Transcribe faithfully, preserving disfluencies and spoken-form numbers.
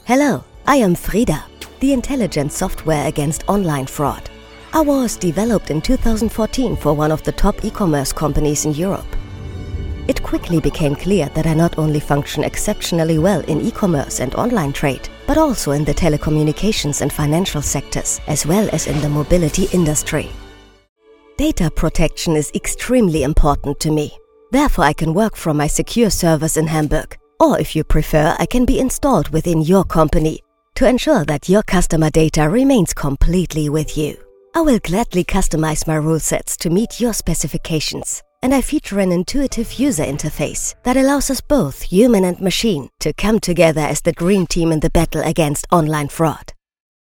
Hello, I am Frida, the intelligent software against online fraud. I was developed in two thousand fourteen for one of the top e-commerce companies in Europe. It quickly became clear that I not only function exceptionally well in e-commerce and online trade, but also in the telecommunications and financial sectors, as well as in the mobility industry. Data protection is extremely important to me. Therefore, I can work from my secure servers in Hamburg. Or if you prefer, I can be installed within your company to ensure that your customer data remains completely with you. I will gladly customize my rule sets to meet your specifications, and I feature an intuitive user interface that allows us both, human and machine, to come together as the dream team in the battle against online fraud.